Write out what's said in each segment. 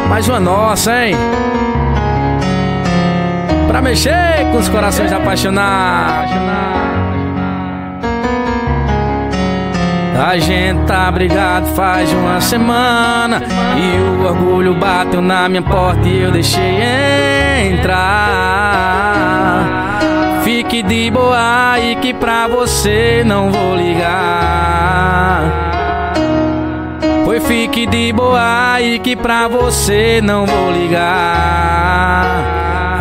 Mais uma nossa, hein? Pra mexer com os corações apaixonados. A gente tá brigado faz uma semana e o orgulho bateu na minha porta e eu deixei entrar. Fique de boa aí que pra você não vou ligar. Pois fique de boa aí que pra você não vou ligar.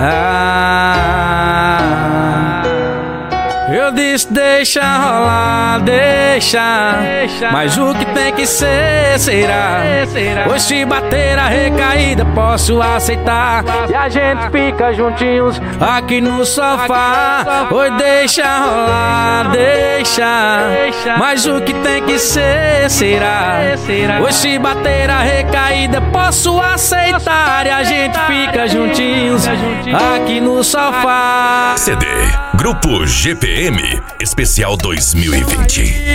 Eu disse deixa rolar, deixa, mas o que tem que ser, será. Pois se bater a recaída posso aceitar e a gente fica juntinhos aqui no sofá. Pois deixa rolar, deixa, mas o que tem que ser, será. Pois se bater a recaída posso aceitar e a gente fica juntinhos aqui no sofá. CD Grupo GPM Especial 2020.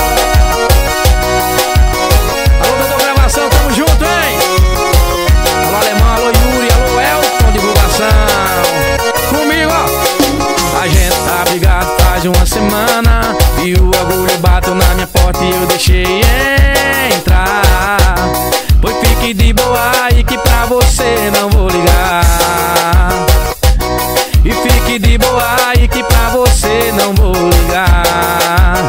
Alô, doutor Gravação, tamo junto, hein? Alô, Alemão, alô, Yuri, alô, Elton, divulgação. Comigo, ó. A gente tá brigado faz uma semana e o orgulho bateu na minha porta e eu deixei entrar. Pois fique de boa aí que pra você não vou ligar. E fique de boa aí que pra você não vou ligar.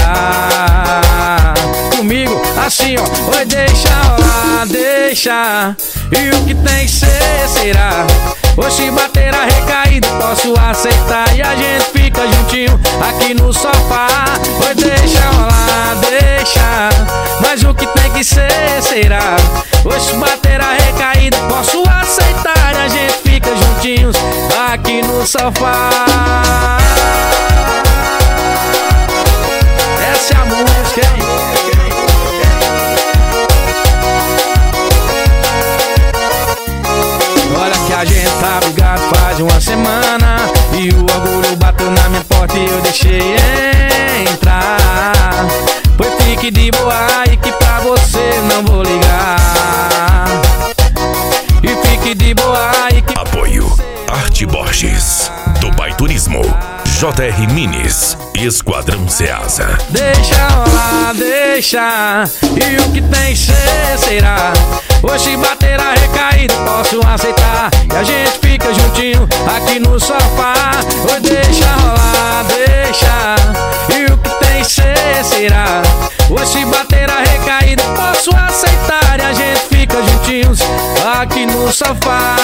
Comigo assim ó, oi deixa rolar, deixa. E o que tem que ser, será. Hoje se bater a recaída posso aceitar e a gente fica juntinho aqui no sofá. Oi deixa rolar, deixa, mas o que tem que ser, será. Hoje se bater a recaída posso aceitar e a gente fica juntinhos aqui no sofá. Essa é a música, hein? Olha que a gente tá brigado faz uma semana e o orgulho bateu na minha porta e eu deixei entrar. Pois fique de boa e que pra você não vou ligar. E fique de boa e que... Apoio Arte Borges, Dubai Turismo, JR Minis e Esquadrão Ceasa. Deixa rolar, deixa, e o que tem que ser, será. Hoje bater a recaída posso aceitar e a gente fica juntinho aqui no sofá. Oi deixa rolar, deixa, e o que tem que ser, será. Hoje bater a recaída posso aceitar e a gente fica juntinhos aqui no sofá.